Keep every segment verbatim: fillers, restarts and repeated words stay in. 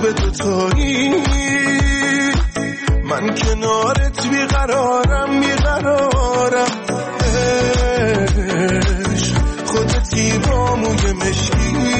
به دوتایی، من کنارت بیقرارم بیقرارم. عشق خودتی با موی مشکی،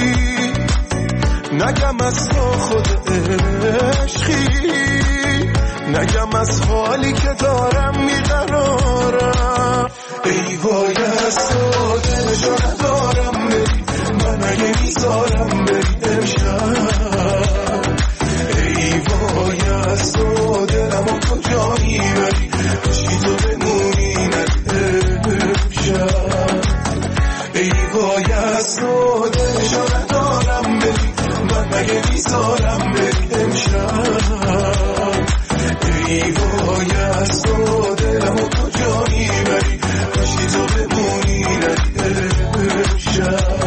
نگم از تو خود عشقی، نگم از حالی که دارم بیقرارم. ای وای از تو دلشو ندارم بری، من اگه میذارم بری امشب. ای وای از تو دلمو کجا میبری، کشی تو بمونی نده امشب. ای وای از تو دلشو ندارم بری، من اگه میذارم بری امشب. ای وای از تو دلمو کجا میبری، کشی تو بمونی نده امشب.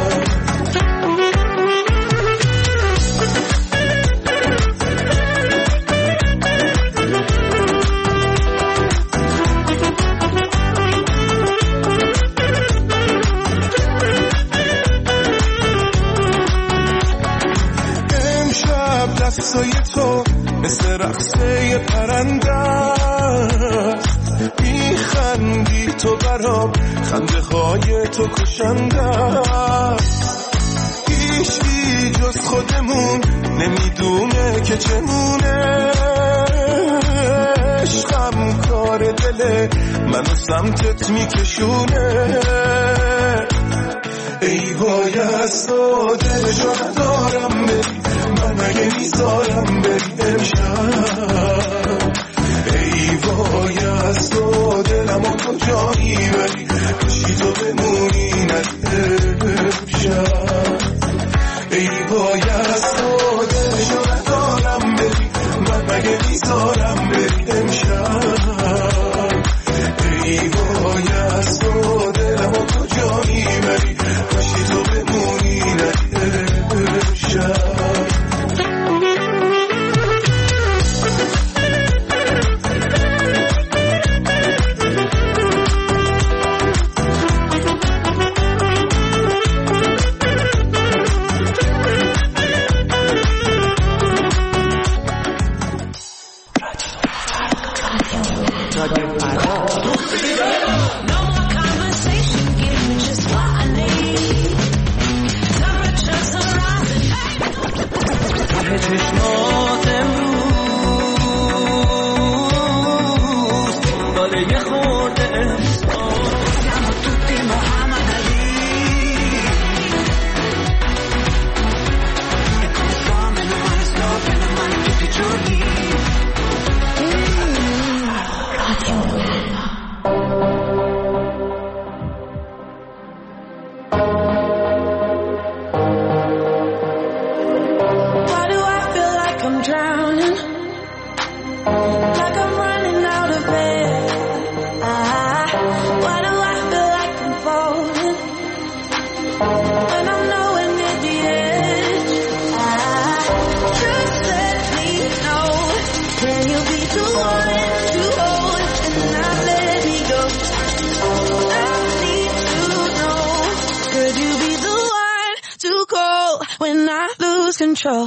دستای تو مثل رقصه پرنده است، میخندی تو برام، خنده های تو کشنده است. هیچی جز خودمون نمیدونه که چمونه، عشقم کار دله منو سمتت میکشونه. ای وای از تو دلشو ندارم بری، من اگه میذارم بری امشب. ای وای از تو دلمو کجا میبری، کشی تو بمونی نده امشب. ای وای از تو دلشو ندارم بری، من اگه میذارم بری امشب. ای وای از تو دلمو کجا میبری، کشی تو بمونی نده امشب. Control.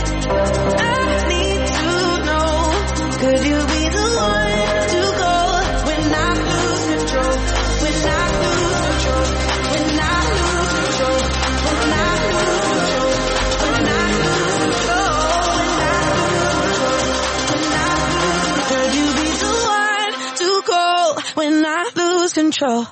Could you be the one to go when I lose control.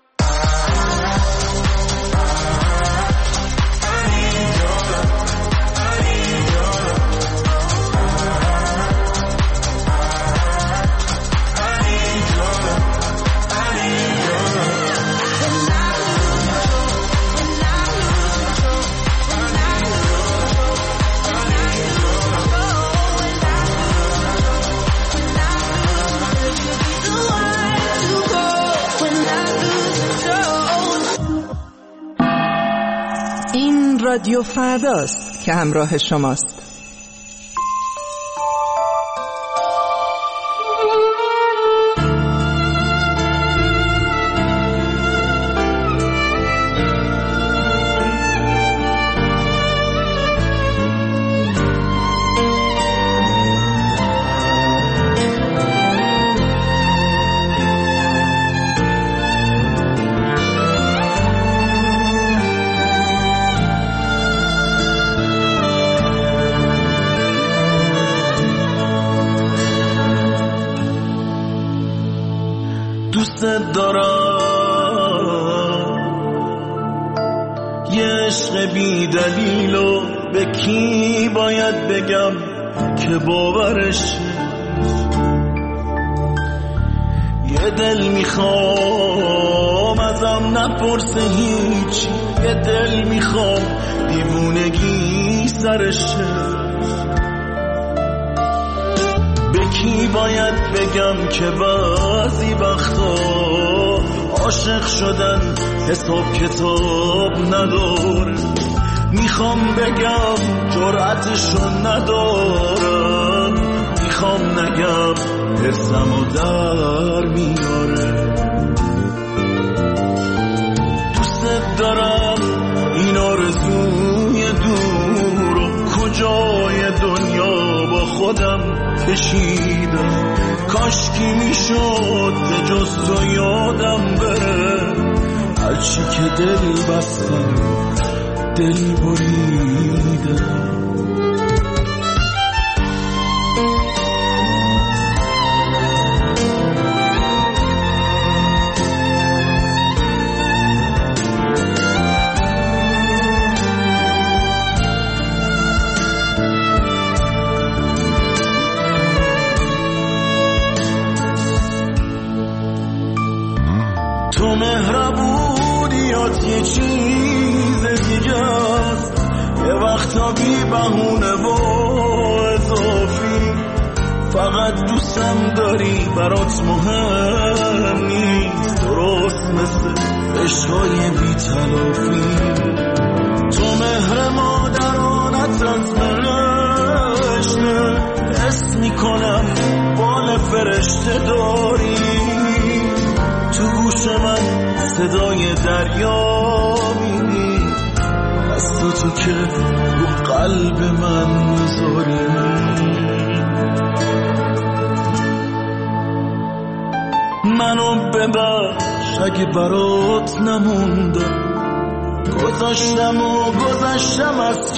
رادیو فرداست که همراه شماست. دوست دارم یه عشق بی دلیلو به کی باید بگم که باورش یه دل میخوام ازم نپرسه هیچ یه دل میخوام دیوونگی سرشه کی باید بگم که بعضی وقتا عاشق شدن حساب کتاب نداره میخوام بگم جرأتشو ندارم میخوام نگم حسمو در میاره دوست دارم این آرزوی دور و کجای دنیا با خودم کشیدم کاشکی میشد به جز تو یادم بره هرچی که دل بستم دل بریدم تو مهربونیات یه چیز دیگه است یه وقتا بی بهونه و اضافی فقط دوستم داری برات مهم نیست درست مثل عشقای بی تلافی تو مهر مادرانت از فرشته حس میکنم بال فرشته داری تو گوش من صدای دریا میدی از تو تو که رو قلب من میذاری منو ببخش اگه برات نموندم گذاشتم و گذاشتم از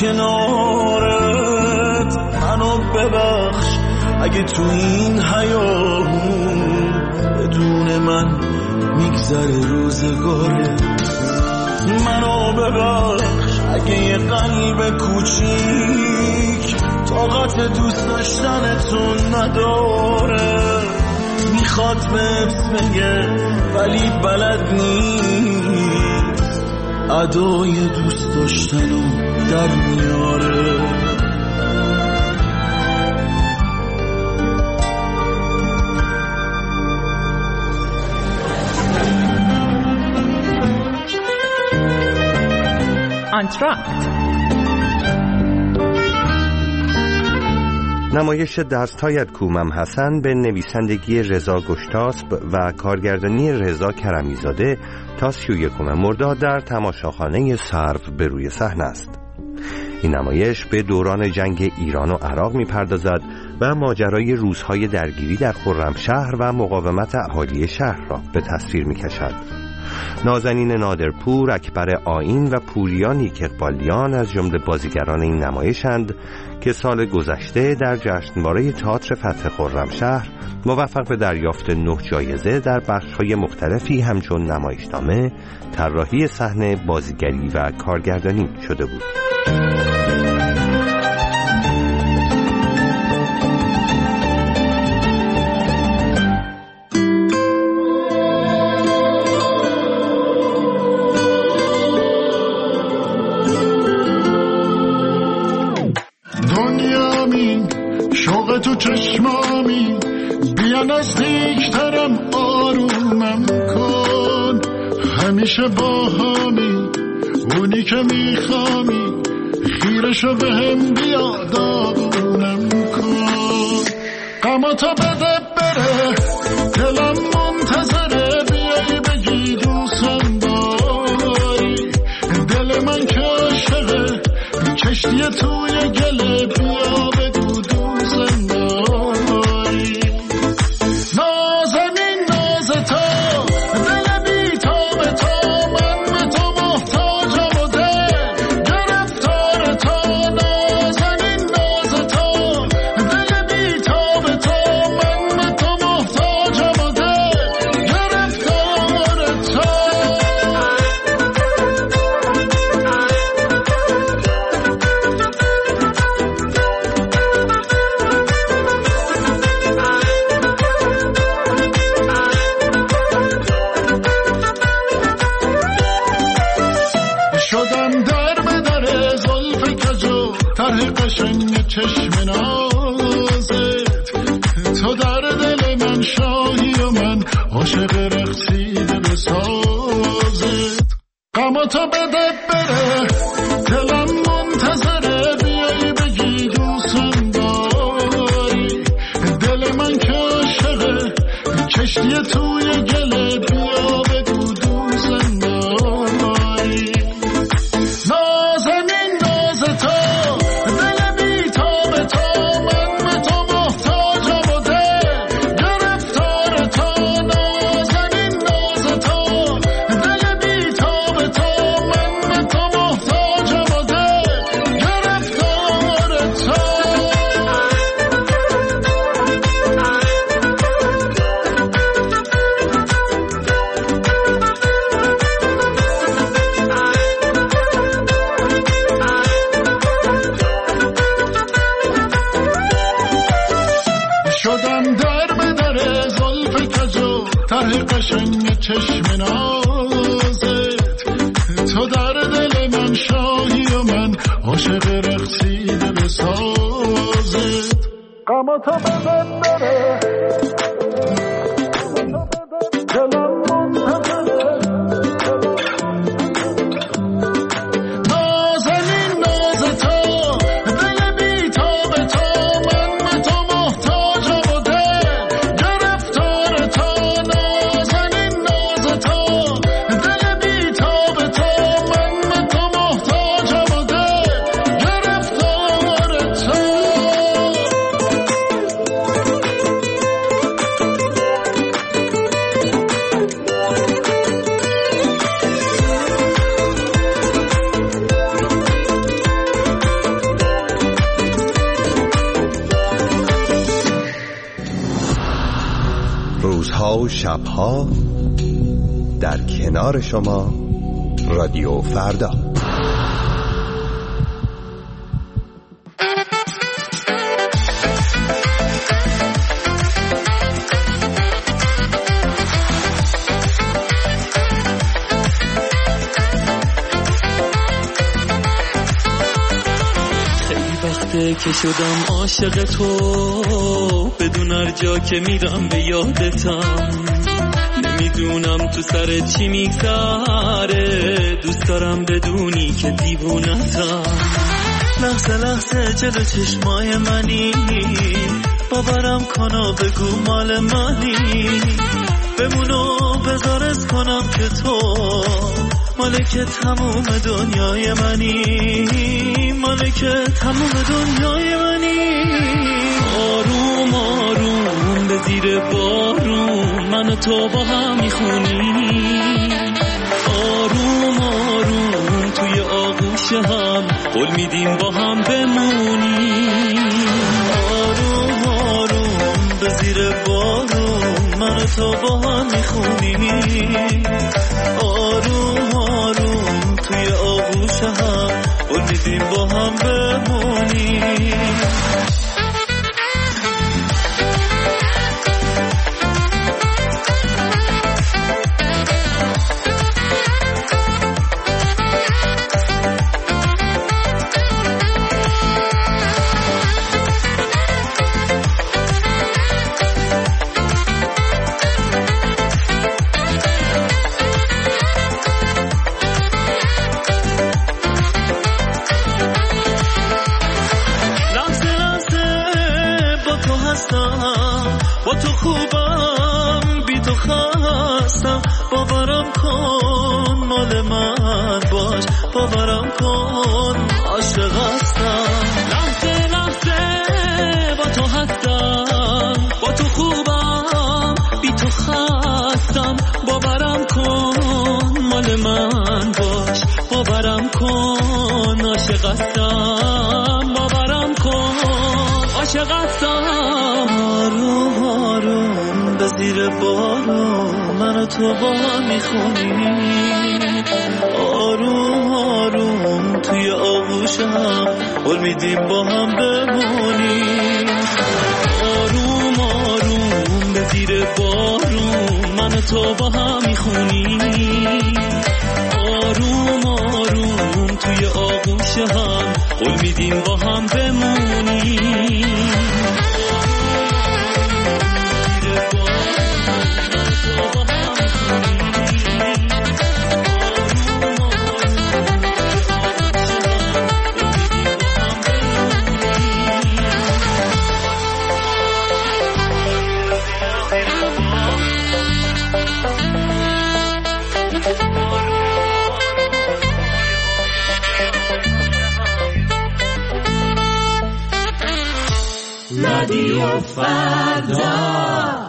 کنارت منو ببخش اگه تو این حیاهون بدون من میگذره روزگاره منو ببخش اگه یه قلب کوچیک طاقت دوست داشتنتون نداره میخواد بهت بگه ولی بلد نیست ادای دوست داشتنو در میاره آنتراکت نمایش دست‌هایت کومم حسن به نویسندگی رضا گشتاسب و کارگردانی رضا کرمیزاده تا سی و یکم مرداد در تماشاخانه سرو به روی صحنه است. این نمایش به دوران جنگ ایران و عراق می‌پردازد و ماجرای روزهای درگیری در خرمشهر و مقاومت اهالی شهر را به تصویر می‌کشد. نازنین نادرپور، اکبر آیین و پوریا نیک اقبالیان از جمله بازیگران این نمایشند که سال گذشته در جشنواره تئاتر فتح خرمشهر موفق به دریافت نه جایزه در بخش‌های مختلفی همچون نمایشنامه، طراحی صحنه، بازیگری و کارگردانی شده بود. تو چشمامی بیا نزدیکترم، آرومم کن، همیشه با همی اونی که میخوامی، خیرشو به هم بیا داغونم کن. قماتو بده بره دلم منتظره، بیایی بگی دوستم داری، دل من که عاشقه کشتی توی گله، بیا بگو دوستم داری. نازنین ناز تو دل بی تو به تو، من به تو محتاجم و دل گرفتار تو. نازنین ناز تو دل بی تو به تو، من به تو محتاجم و دل گرفتار تو. شدم در به در زلف کجو، طرح قشنگ چشم نازت، تو در دل من شاهی و من عاشق رقصیده به سازت. قماتو بده بره دلم منتظره، بیایی بگی دوستم داری، دل من که عاشقه کشتی توی گله، بیا بگو دوستم داری. نازنین ناز تو دل بی تو به تو، من به تو محتاجم و دل گرفتار تو. نازنین ناز تو دل بی تو به تو، من به تو محتاجم و دل گرفتار تو. شدم در به در زلف کجو، طرح قشنگ چشم نازت، تو در دل من شاهی و من عاشق رقصیده به سازت. قماتو بده بره دلم منتظره. نازنین ناز تو دل بی تو به تو، من به تو محتاجم و دل گرفتار تو. نازنین ناز تو دل بی تو به تو، من به تو محتاجم و دل گرفتار تو. روزها و شبها در کنار شما، رادیو فردا. که شدم عاشق تو، بدون هر جا که میرم به یادتم، نمیدونم تو سر چی میگذره، دوست دارم بدونی که دیوونتم. لحظه لحظه جلو چشمای منی، باورم کن و بگو مال منی، بمونو بذارت کنم که تو مالک تموم دنیای منی، مالک تموم دنیای منی. آروم آروم به زیر بارون من و تو با هم میخونیم، آروم آروم توی آغوش هم قول میدیم با هم بمونیم. آروم آروم به زیر بارون من و تو با هم میخونیم. آروم آروم توی آغوش هم قول میدیم با هم بمونیم. با تو خوبم بی تو خستم، باورم کن مال من باش، باورم کن عاشق هستم. لحظه لحظه با تو هستم، با تو خوبم بی تو خستم، باورم کن مال من باش، باورم کن عاشق هستم، باورم کن عاشق هستم. آروم آروم به زیر بارون من و تو با هم میخونیم. آروم آروم توی آغوش هم قول میدیم با هم بمونیم. آروم آروم به زیر بارون من و تو با هم میخونیم. آروم آروم توی آغوش هم قول میدیم با هم بمونیم. رادیو فردا.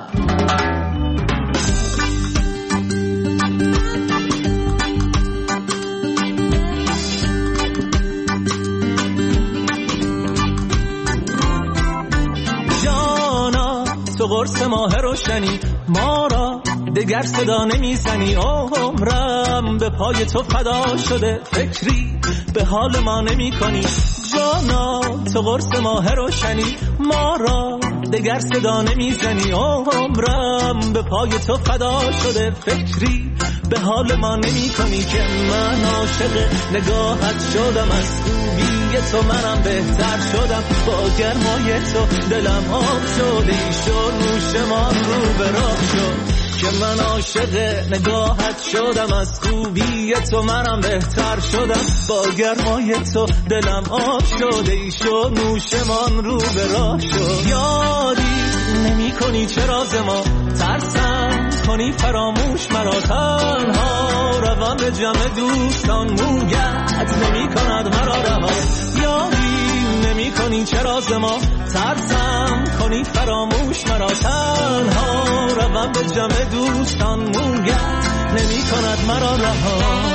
جانا تو قرص ماه روشنی، ما را دگر صدا نمیزنی. عمرم به پای تو فدا شده، فکری به حال ما نمی کنی. جانا تو قرص ماه روشنی، ما را دگر صدا نمیزنی. عمرم به پای تو فدا شده، فکری به حال ما نمی کنی. که من عاشق نگاهت شدم، از خوبی تو منم بهتر شدم. با گرمای تو دلم آب شده، ایشو نوشمان رو به راه شد. که من عاشق نگاهت شدم، از خوبی تو منم بهتر شدم. با گرمای تو دلم آب شده، ایشو نوشمان رو به راه شد. یادی نمی کنی چرا ز ما ترسم کنی فراموش مرا، تنها روم به جمع دوستان مویت نمی کند مرا رها. یادی نمی کنی چرا ز ما ترسم کنی فراموش مرا، تنها روم به جمع دوستان مویت نمی کند مرا رها.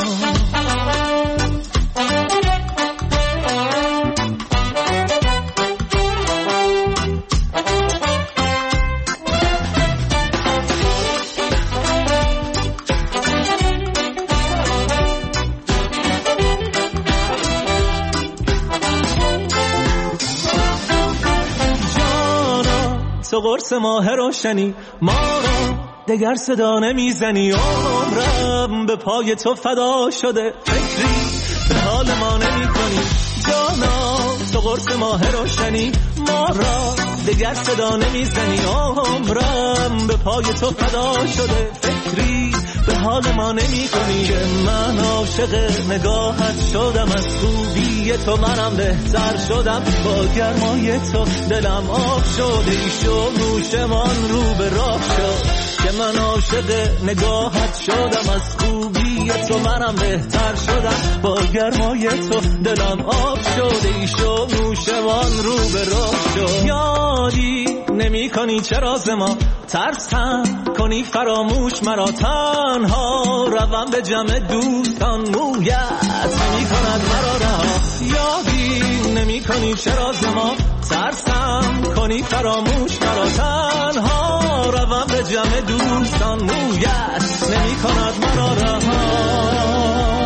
تو قرص ماه روشنی، ما را دگر صدا نمیزنی. عمرم به پای تو فدا شده، فکری به حال ما نمی کنی. جانا تو قرص ماه روشنی، ما را دگر صدا نمیزنی. عمرم به پای تو فدا شده، فکری به حال ما نمی کنی. که من عاشق نگاهت شدم، از خوبی تو منم بهتر شدم. با گرمای تو دلم آب شده، ایشو نوشمان رو به راه شد. که من عاشق نگاهت شدم، از خوبی تو منم بهتر شدم. با گرمای تو دلم آب شده، ایشو نوشمان رو به راه شد. یادی نمی کنی چرا ز ما ترسم کنی فراموش مرا، تنها روم به جمع دوستان، مویت نمی کند مرا رها، یادی نمی کنی چرا ز ما، ترسم کنی فراموش مرا، تنها روم به جمع دوستان، مویت نمی کند مرا رها.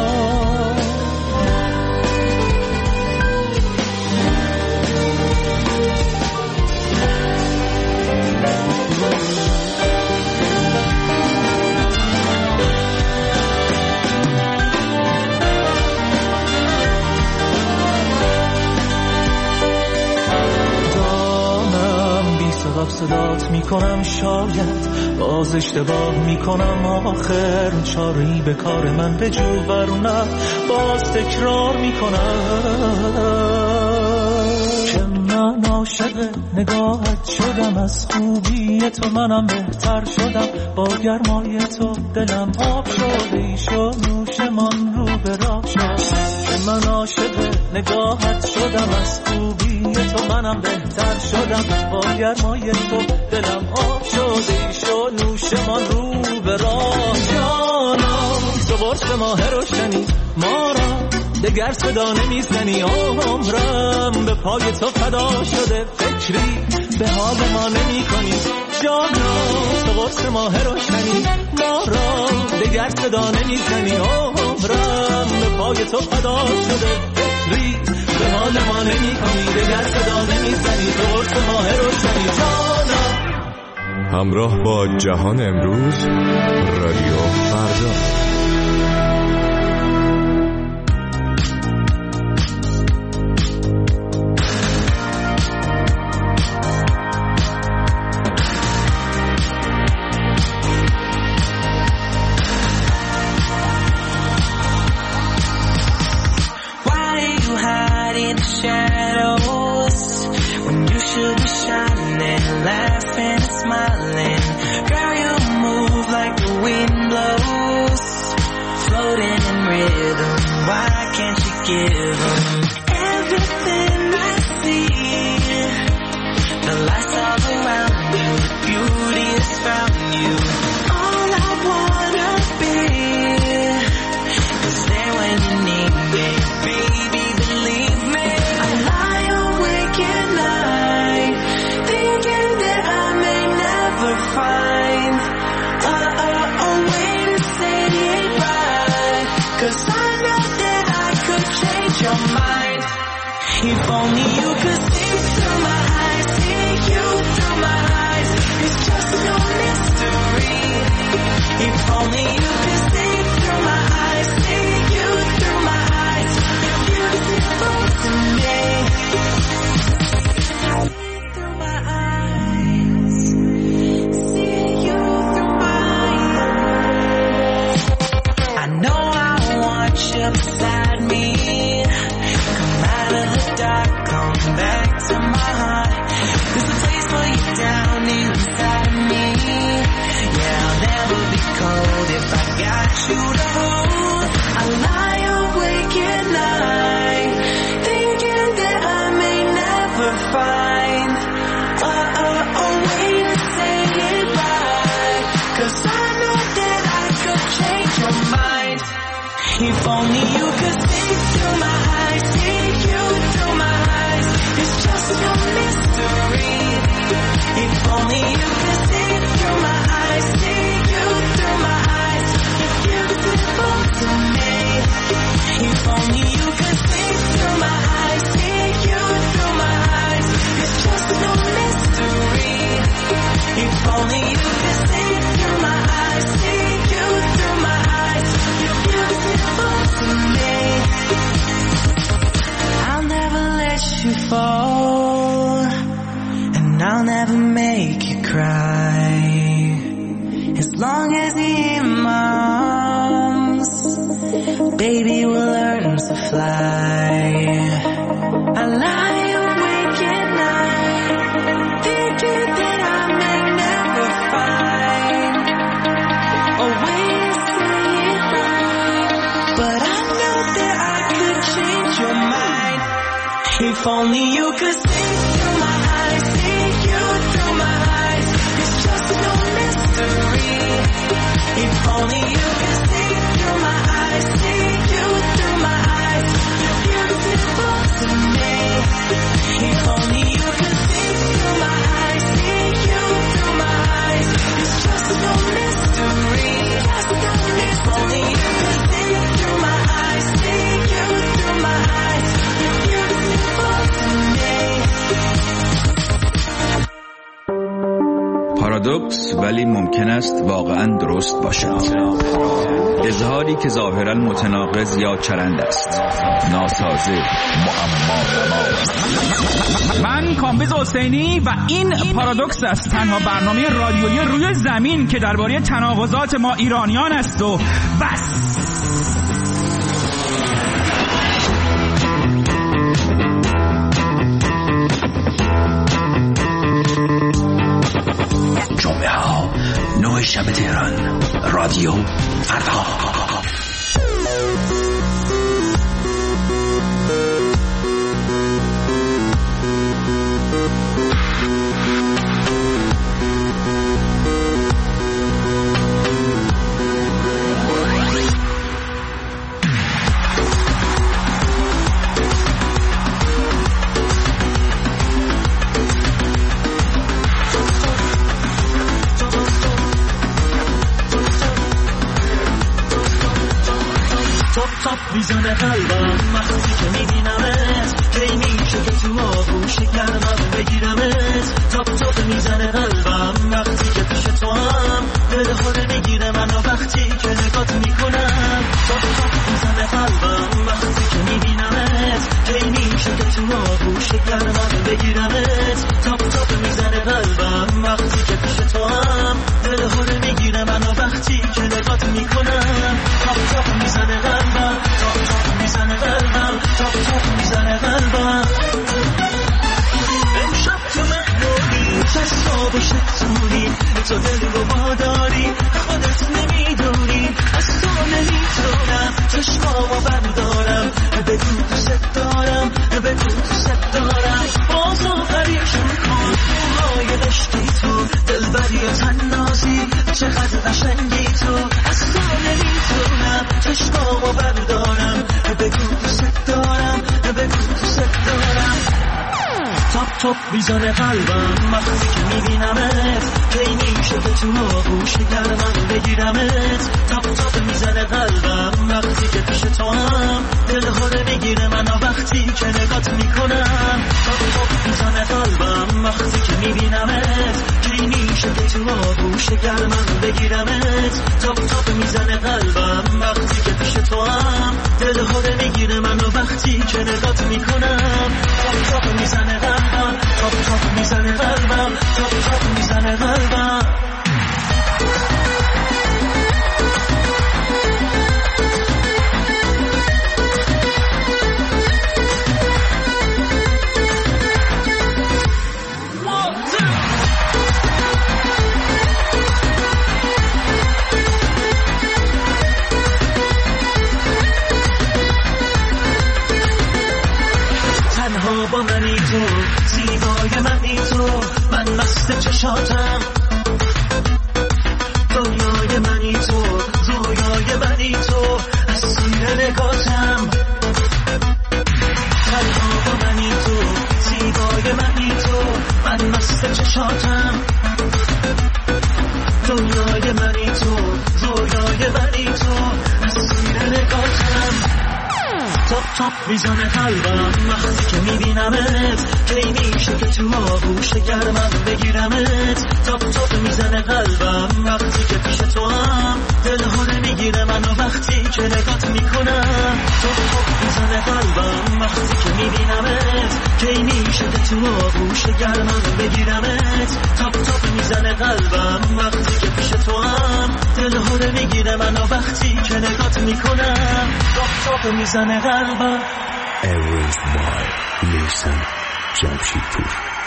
صدات میکنم، شاید باز اشتباه میکنم، آخر چاری به کار من بجو، ورنه باز تکرار میکنم که من عاشق نگاهت شدم، از خوبی تو منم بهتر شدم، با گرمای تو دلم آب شد، ایشو نوشمان رو به راه شد که من عاشق نگاهت شدم، از خوبی تو منم بهتر شدم، با گرمای تو دلم آب شد، ایشو نوشمان رو به راه. جانم تو برس ماه روشنی، ما را دگر صدا نمیزنی، عمرم به پای تو فدا شده، فکری به حال ما نمی کنی. جانم تو برس ماه روشنی، ما را دگر صدا نمیزنی، عمرم به پای تو فدا شده، فکری به حال ما نمی کنی، دگر صدا نمیزنی، تو برس ماه روشنی. جانم همراه با جهان امروز، رادیو فردا. If only you could see through my eyes, see you through my eyes. It's just no only you can see through my eyes, see you through my eyes. You're beautiful to me. If only you can see through my eyes, see you through my eyes. It's just no mystery. If only you can see through my eyes, see you through my eyes. You're beautiful to me. پارادوکس ولی ممکن است واقعا درست باشد. اظهاری که ظاهرا متناقض یا چرند است، ناسازه، معما. من کامبیز حسینی و این پارادوکس است، تنها برنامه رادیویی روی زمین که درباره تناقضات ما ایرانیان است و بس. جمعه ها نه شب تهران، رادیو فردا. میزنه قلبم وقتی که میبینمت، کی میشه که تو آغوش گرمم بگیرمت. تاپ تاپ میزنه قلبم وقتی که پیش تو هم، دل خود میگیره منو وقتی که نگات میکنم. تاپ تاپ میزنه قلبم وقتی که میبینمت، کی میشه که تو آغوش گرمم بگیرمت. تاپ تاپ میزنه قلبم وقتی که پیش تو هم، دل خود میگیره منو وقتی که نگات میکنم. تاپ تاپ میزنه قلبم، تاپ تاپ میزنه قلبم، تاپ تاپ میزنه قلبم. امشب تو مهمونی چشمابو شتونی، تو دل رو واداری خودت نمیدونی. از تو نمیتونم چشمامو بردارم، بگو دوست دارم، بگو دوست دارم. باز آخریشون کن موهای دشتی تو، دلبری و تنازی چقدر قشنگی تو. از تو نمیتونم چشمامو بردارم، بگو دوست دارم، بگو دوست دارم. تاپ تاپ میزنه قلبم وقتی که میبینمت، کی میشه که تو آغوش گرمم بگیرمت. تاپ تاپ میزنه قلبم وقتی که پیش تو هم، دل خوره میگیره منو وقتی که نگات میکنم. تاپ تاپ میزنه قلبم وقتی که میبینمت، کی میشه که تو آغوش گرمم بگیرمت. تاپ تاپ میزنه قلبم وقتی که پیش تو هم، دل خوره میگیره منو وقتی که نگات میکنم. تاپ تاپ میزنه قلبم، تاپ تاپ میزنه قلبم، تاپ تاپ میزنه قلبم. تنها با منی تو، زیبای منی تو، من مست چشاتم. دنیای منی تو، رویای منی تو، اسیر نگاتم. تنها با منی تو، زیبای منی تو، من مست چشاتم. دنیای منی تو، رویای منی تو، اسیر نگاتم. تاپ تاپ میزنه قلبم وقتی که میبینمت، کی میشه که تو آغوش گرمم بگیرمت. تاپ تاپ میزنه قلبم وقتی که پیش تو هم، دل خوره میگیره منو وقتی که نگات میکنم. تاپ تاپ میزنه قلبم وقتی که میبینمت، کی میشه که تو آغوش گرمم بگیرمت. تاپ تاپ میزنه قلبم وقتی که پیش تو هم، دل خوره میگیره منو وقتی که نگات میکنم. تاپ تاپ میزنه قلبم. Every boy listen جمشیدپور.